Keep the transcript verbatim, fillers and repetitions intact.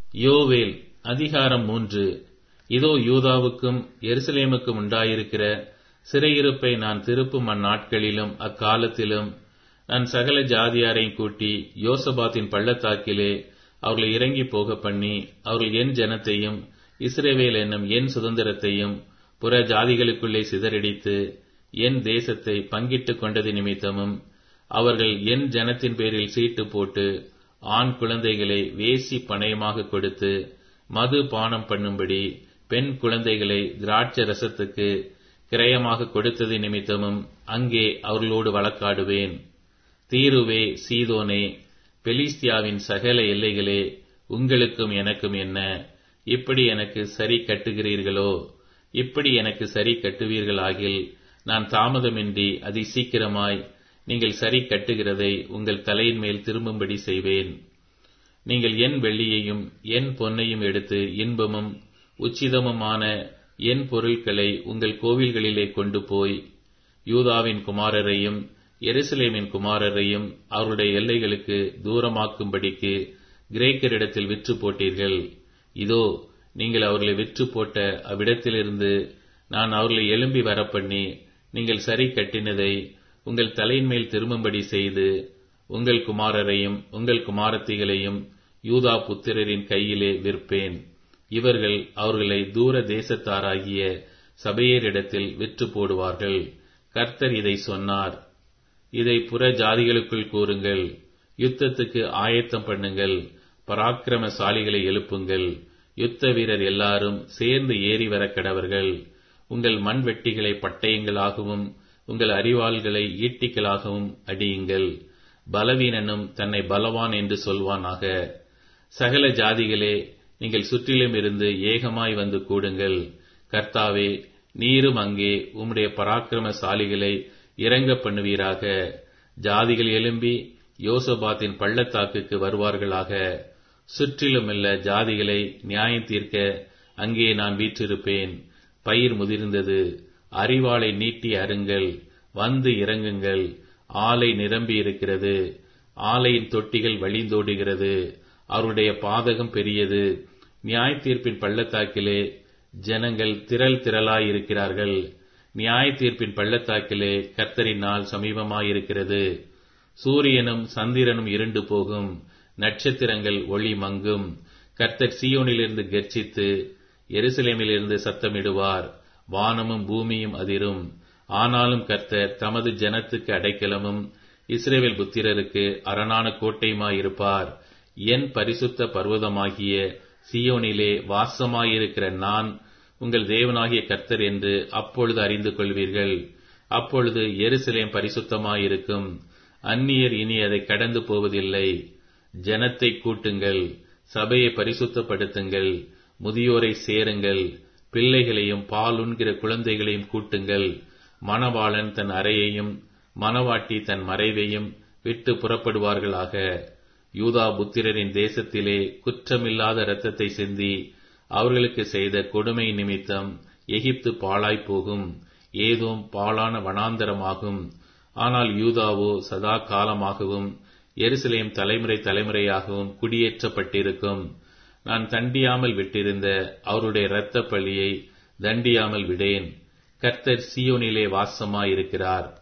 யோவேல் அதிகாரம் மூன்று. இதோ யூதாவுக்கும் எருசலேமுக்கும் உண்டாயிருக்கிற சிறையிருப்பை நான் திருப்பும் அந்நாட்களிலும் அக்காலத்திலும் நான் சகல ஜாதியாரையும் கூட்டி யோசபாத்தின் பள்ளத்தாக்கிலே அவர்களை இறங்கி போக பண்ணி, அவர்கள் என் ஜனத்தையும் இஸ்ரவேல் என்னும் என் சுதந்திரத்தையும் புற ஜாதிகளுக்குள்ளே சிதறடித்து என் தேசத்தை பங்கிட்டுக் கொண்டது நிமித்தமும், அவர்கள் என் ஜனத்தின் பேரில் சீட்டு போட்டு ஆண் குழந்தைகளை வேசி பணயமாக கொடுத்து மது பானம் பண்ணும்படி பெண் குழந்தைகளை திராட்சை ரசத்துக்கு கிரயமாக கொடுத்தது நிமித்தமும் அங்கே அவர்களோடு வழக்காடுவேன். தீருவே, சீதோனே, பெலிஸ்தியாவின் சகல எல்லைகளே, உங்களுக்கும் எனக்கும் என்ன? இப்படி எனக்கு சரி கட்டுகிறீர்களோ? இப்படி எனக்கு சரி கட்டுவீர்களாகில் நான் தாமதமின்றி அதி சீக்கிரமாய் நீங்கள் சரி கட்டுகிறதை உங்கள் தலையின் மேல் திரும்பும்படி செய்வேன். நீங்கள் என் வெள்ளியையும் என் பொன்னையும் எடுத்து இன்பமும் உச்சிதமுமான என் பொருட்களை உங்கள் கோவில்களிலே கொண்டு போய் யூதாவின் குமாரரையும் எருசலேமின் குமாரரையும் அவருடைய எல்லைகளுக்கு தூரமாக்கும்படிக்கு கிரேக்கரிடத்தில் விற்று போட்டீர்கள். இதோ, நீங்கள் அவர்களை விற்று போட்ட அவ்விடத்திலிருந்து நான் அவர்களை எழும்பி வரப்பண்ணி நீங்கள் சரி கட்டினதை உங்கள் தலையின் மேல் திரும்பும்படி செய்து உங்கள் குமாரரையும் உங்கள் குமாரத்திகளையும் யூதா புத்திரரின் கையிலே விற்பேன். இவர்கள் அவர்களை தூர தேசத்தாராகிய சபையரிடத்தில் விற்று போடுவார்கள். கர்த்தர் இதை சொன்னார். இதை புற ஜாதிகளுக்குள் கூறுங்கள். யுத்தத்துக்கு ஆயத்தம் பண்ணுங்கள். பராக்கிரமசாலிகளை எழுப்புங்கள். யுத்த வீரர் எல்லாரும் சேர்ந்து ஏறி வர கடவர்கள். உங்கள் மண்வெட்டிகளை பட்டயங்களாகவும் உங்கள் அரிவாள்களை ஈட்டிகளாகவும் அடியுங்கள். பலவீனனும் தன்னை பலவான் என்று சொல்வானாக. சகல ஜாதிகளே, நீங்கள் சுற்றிலும் இருந்து ஏகமாய் வந்து கூடுங்கள். கர்த்தாவே, நீரும் அங்கே உம்முடைய பராக்கிரமசாலிகளை இறங்க பண்ணுவீராக. ஜாதிகள் எழும்பி யோசபாத்தின் பள்ளத்தாக்குக்கு வருவார்களாக. சுற்றிலுமுள்ள ஜாதிகளை நியாயம் தீர்க்க அங்கே நான் வீற்றிருப்பேன். பயிர் முதிர்ந்தது. அரிவாளை நீட்டி அருங்கள். வந்து இறங்குங்கள். ஆலை நிரம்பி இருக்கிறது. ஆலையின் தொட்டிகள் வழிந்தோடுகிறது. அவருடைய பாதகம் பெரியது. நியாய தீர்ப்பின் பள்ளத்தாக்கிலே ஜனங்கள் திரள் திரளாயிருக்கிறார்கள். நியாய தீர்ப்பின் பள்ளத்தாக்கிலே கர்த்தரின் நாள் சமீபமாயிருக்கிறது. சூரியனும் சந்திரனும் இருண்டு போகும். நட்சத்திரங்கள் ஒளி மங்கும். கர்த்தர் சீயோனிலிருந்து கர்ச்சித்து எருசலேமிலிருந்து சத்தமிடுவார். வானமும் பூமியும் அதிரும். ஆனாலும் கர்த்தர் தமது ஜனத்துக்கு அடைக்கலமும் இஸ்ரவேல் புத்திரருக்கு அரணான கோட்டையுமாயிருப்பார். என் பரிசுத்த பர்வதமாகிய சீயோனிலே வாசமாயிருக்கிற நான் உங்கள் தேவனாகிய கர்த்தர் என்று அப்பொழுது அறிந்து கொள்வீர்கள். அப்பொழுது எருசலேம் பரிசுத்தமாயிருக்கும். அந்நியர் இனி அதை கடந்து போவதில்லை. ஜனத்தை கூட்டுங்கள். சபையை பரிசுத்தப்படுத்துங்கள். முதியோரை சேருங்கள். பிள்ளைகளையும் பாலுண்கிற குழந்தைகளையும் கூட்டுங்கள். மணவாளன் தன் அறையையும் மணவாட்டி தன் மறைவையும் விட்டு புறப்படுவார்களாக. யூதா புத்திரரின் தேசத்திலே குற்றமில்லாத இரத்தத்தை சிந்தி அவர்களுக்கு செய்த கொடுமை நிமித்தம் எகிப்து பாழாய் போகும். ஏதோம் பாழான வனாந்தரமாகும். ஆனால் யூதாவோ சதா காலமாகவும் எருசலேம் தலைமுறை தலைமுறையாகவும் குடியேற்றப்பட்டிருக்கும். நான் தண்டியாமல் விட்டிருந்த அவருடைய இரத்த பழியை தண்டியாமல் விடேன். கர்த்தர் சீயோனிலே வாசமாயிருக்கிறார்.